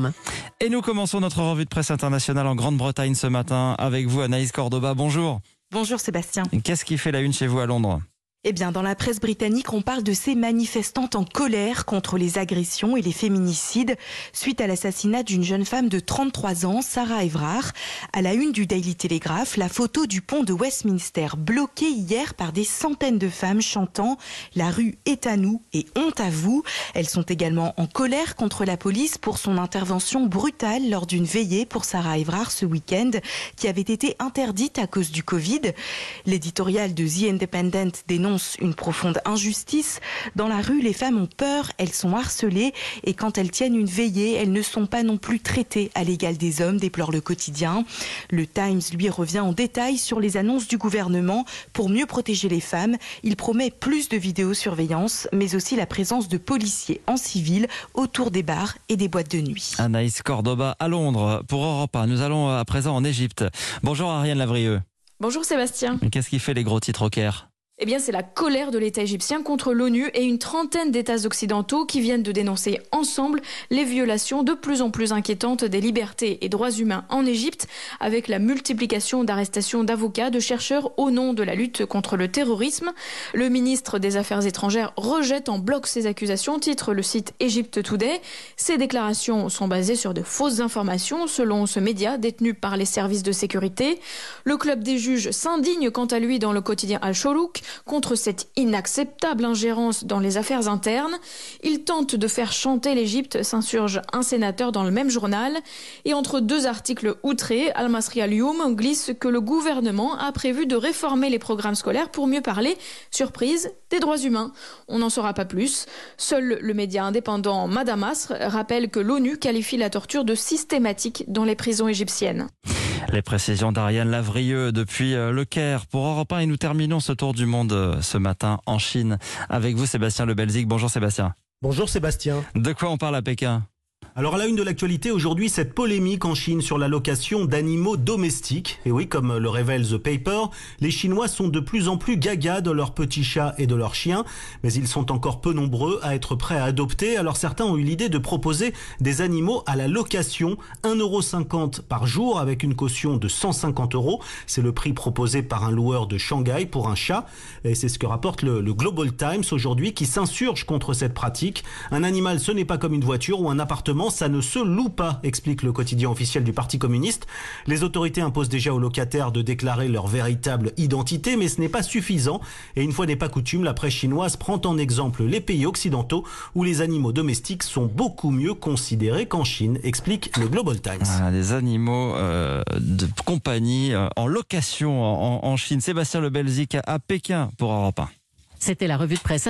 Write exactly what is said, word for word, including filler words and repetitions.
com. Et nous commençons notre revue de presse internationale en Grande-Bretagne ce matin avec vous, Anaïs Cordoba. Bonjour. Bonjour Sébastien. Qu'est-ce qui fait la une chez vous à Londres ? Eh bien, dans la presse britannique, on parle de ces manifestantes en colère contre les agressions et les féminicides suite à l'assassinat d'une jeune femme de trente-trois ans, Sarah Everard. À la une du Daily Telegraph, la photo du pont de Westminster bloqué hier par des centaines de femmes chantant « La rue est à nous et honte à vous ». Elles sont également en colère contre la police pour son intervention brutale lors d'une veillée pour Sarah Everard ce week-end qui avait été interdite à cause du Covid. L'éditorial de The Independent dénonce une profonde injustice. Dans la rue, les femmes ont peur, elles sont harcelées et quand elles tiennent une veillée, elles ne sont pas non plus traitées à l'égal des hommes, déplore le quotidien. Le Times, lui, revient en détail sur les annonces du gouvernement pour mieux protéger les femmes. Il promet plus de vidéosurveillance, mais aussi la présence de policiers en civil autour des bars et des boîtes de nuit. Anaïs Cordoba à Londres pour Europe un. Nous allons à présent en Égypte. Bonjour Ariane Lavrieux. Bonjour Sébastien. Qu'est-ce qui fait les gros titres au Caire ? Eh bien, c'est la colère de l'État égyptien contre l'ONU et une trentaine d'États occidentaux qui viennent de dénoncer ensemble les violations de plus en plus inquiétantes des libertés et droits humains en Égypte, avec la multiplication d'arrestations d'avocats, de chercheurs au nom de la lutte contre le terrorisme. Le ministre des Affaires étrangères rejette en bloc ces accusations, titre le site Egypt Today. Ces déclarations sont basées sur de fausses informations, selon ce média détenu par les services de sécurité. Le club des juges s'indigne quant à lui dans le quotidien Al-Shorouk contre cette inacceptable ingérence dans les affaires internes. Il tente de faire chanter l'Égypte, s'insurge un sénateur dans le même journal. Et entre deux articles outrés, Al-Masri Al-Youm glisse que le gouvernement a prévu de réformer les programmes scolaires pour mieux parler, surprise, des droits humains. On n'en saura pas plus. Seul le média indépendant Madamasr rappelle que l'ONU qualifie la torture de systématique dans les prisons égyptiennes. Les précisions d'Ariane Lavrieux depuis le Caire pour Europe un et nous terminons ce tour du monde ce matin en Chine avec vous Sébastien Lebelzik. Bonjour Sébastien. Bonjour Sébastien. De quoi on parle à Pékin ? Alors à la une de l'actualité aujourd'hui, cette polémique en Chine sur la location d'animaux domestiques. Et oui, comme le révèle The Paper, les Chinois sont de plus en plus gaga de leurs petits chats et de leurs chiens, mais ils sont encore peu nombreux à être prêts à adopter. Alors certains ont eu l'idée de proposer des animaux à la location, un euro cinquante par jour avec une caution de cent cinquante euros. C'est le prix proposé par un loueur de Shanghai pour un chat. Et c'est ce que rapporte le, le Global Times aujourd'hui qui s'insurge contre cette pratique. Un animal, ce n'est pas comme une voiture ou un appartement. Ça ne se loue pas, explique le quotidien officiel du Parti communiste. Les autorités imposent déjà aux locataires de déclarer leur véritable identité, mais ce n'est pas suffisant. Et une fois n'est pas coutume, la presse chinoise prend en exemple les pays occidentaux où les animaux domestiques sont beaucoup mieux considérés qu'en Chine, explique le Global Times. Voilà, des animaux euh, de compagnie euh, en location en, en Chine. Sébastien Lebelzik à Pékin pour Europe un. C'était la revue de presse.